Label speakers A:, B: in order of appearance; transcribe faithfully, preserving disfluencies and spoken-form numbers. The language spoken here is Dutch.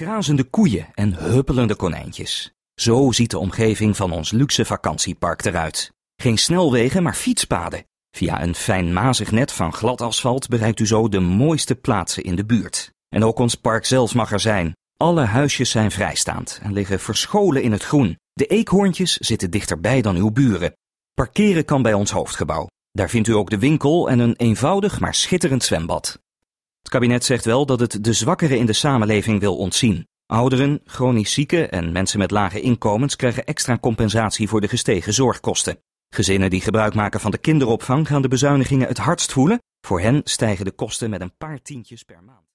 A: Grazende koeien en huppelende konijntjes. Zo ziet de omgeving van ons luxe vakantiepark eruit. Geen snelwegen, maar fietspaden. Via een fijnmazig net van glad asfalt bereikt u zo de mooiste plaatsen in de buurt. En ook ons park zelf mag er zijn. Alle huisjes zijn vrijstaand en liggen verscholen in het groen. De eekhoorntjes zitten dichterbij dan uw buren. Parkeren kan bij ons hoofdgebouw. Daar vindt u ook de winkel en een eenvoudig maar schitterend zwembad. Het kabinet zegt wel dat het de zwakkeren in de samenleving wil ontzien. Ouderen, chronisch zieken en mensen met lage inkomens krijgen extra compensatie voor de gestegen zorgkosten. Gezinnen die gebruik maken van de kinderopvang gaan de bezuinigingen het hardst voelen. Voor hen stijgen de kosten met een paar tientjes per maand.